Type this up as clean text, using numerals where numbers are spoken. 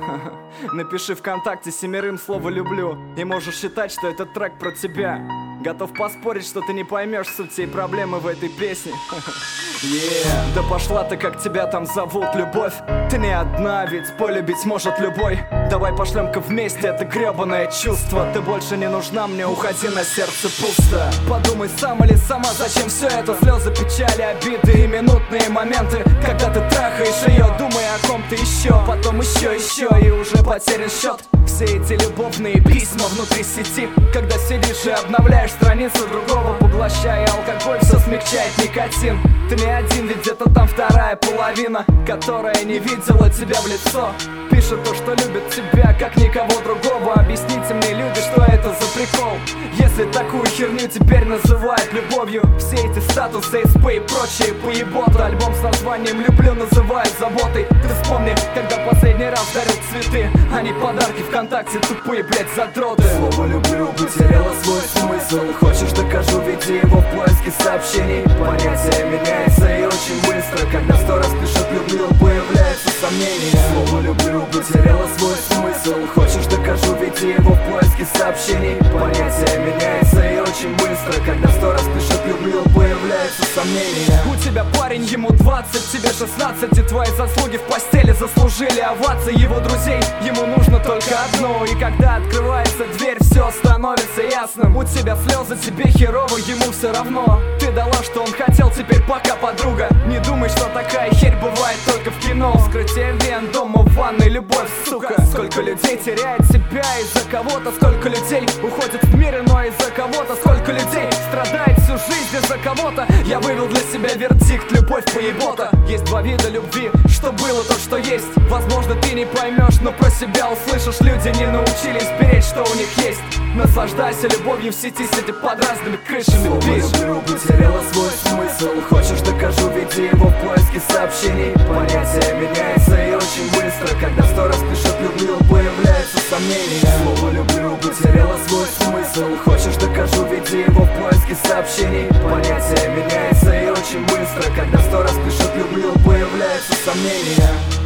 Напиши ВКонтакте 7 слово «люблю», и можешь считать, что этот трек про тебя. Готов поспорить, что ты не поймешь суть всей проблемы в этой песне. Да пошла ты, как тебя там зовут, любовь. Ты не одна, ведь полюбить может любой. Давай пошлем-ка вместе это гребаное чувство. Ты больше не нужна мне, уходи, на сердце пусто. Подумай сам или сама, зачем все это? Слезы, печали, обиды и минутные моменты, когда ты трахаешь ее, думая о ком-то еще. Потом еще, и уже потерян счет. Все эти любовные письма внутри сети, когда сидишь и обновляешь страницу другого, поглощая алкоголь, все смягчает никотин. Ты не один, ведь где-то там вторая половина, которая не видела тебя в лицо. Пишет то, что любит тебя, как никого другого. Объясните мне, люди, что это за прикол? Если такую херню теперь называют любовью, все эти статусы, СП и прочие поеботы. Альбом с названием «Люблю» называют заботой. Ты вспомни, когда последний раз дарил цветы, а не подарки ВКонтакте, тупые, блять, задроты. Слово «люблю» потеряло свой смысл. Хочешь, докажу, веди его в поиске сообщений. Понятие меняется и очень быстро, когда 100 раз пишет «люблю», появляется сомнение. Слово «люблю» потеряло свой смысл. Хочешь, докажу, веди его в поиске сообщений. Понятие меняется и очень быстро, когда 100 раз пишет «люблю», появляется сомнение. У тебя парень, ему 20, тебе 16, и твои заслуги в постели заслужили овации его друзей. Ему нужно только одно, и когда открывается дверь, все становится ясным. У тебя слезы, тебе херово, ему все равно. Ты дала, что он хотел, теперь пока, подруга. Не думай, что такая херь бывает только в кино. Вскрытие вен, дома, в ванной, любовь, сука. Сколько людей теряет себя из-за кого-то, сколько людей уходит в мир иной из-за кого-то, сколько людей страдает всю жизнь из-за кого-то. Я вывел для себя вердикт: любовь поебота. Есть два вида любви, что было, то, что есть. Возможно, ты не поймешь, но про себя услышишь. Люди не научились беречь, что у них есть. Наслаждайся любовью в сети, сидя под разными крышами. Слово «люблю» потеряло свой смысл. Хочешь, докажу, веди его в поиске сообщений. Понятие меняется и очень быстро, когда 100 раз пишет «люблю», появляется сомнение. Слово «люблю» потеряло свой смысл. Хочешь, докажу, веди его в поиске сообщений. Понятие меняется и очень быстро, когда 100 раз пишет «люблю», появляется сомнение.